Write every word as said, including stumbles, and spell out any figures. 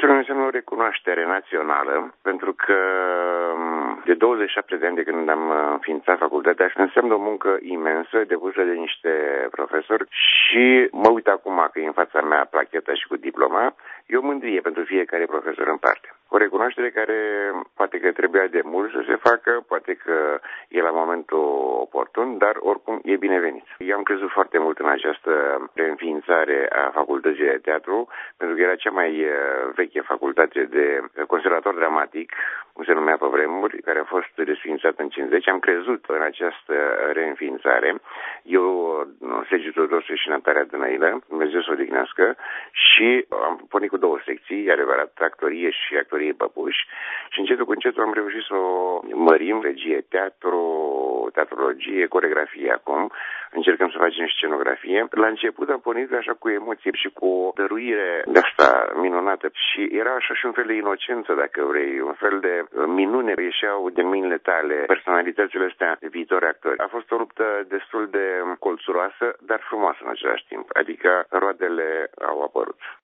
Profesorul înseamnă o recunoaștere națională, pentru că de douăzeci și șapte de ani de când am înființat facultatea, înseamnă o muncă imensă depusă de niște profesori și mă uit acum că e în fața mea placheta și cu diploma, e o mândrie pentru fiecare profesor în parte. O recunoaștere care poate că trebuia de mult să se facă, poate că e la momentul oportun, dar oricum e binevenit. Eu am crezut foarte mult în această reînființare a facultății de teatru, pentru că era cea mai veche facultate de conservator dramatic, cum se numea pe vremuri, care a fost desființată în cincizeci. Am crezut în această reînființare. Eu, Sergiu Teodosiu și Natalia Dănăilă, Dumnezeu să o odihnească, și am pornit cu două secții, adevărat, actorie și actorie păpuși, și încetul cu încetul am reușit să o mărim, regie, teatru, teatrologie, coreografie acum, încercăm să facem scenografie. La început am pornit așa cu emoție și cu o dăruire de asta minunată și era așa și un fel de inocență, dacă vrei, un fel de minune, ieșeau din mâinile tale personalitățile astea de viitori actori. A fost o luptă destul de colțuroasă, dar frumoasă în același timp, adică roadele au apărut.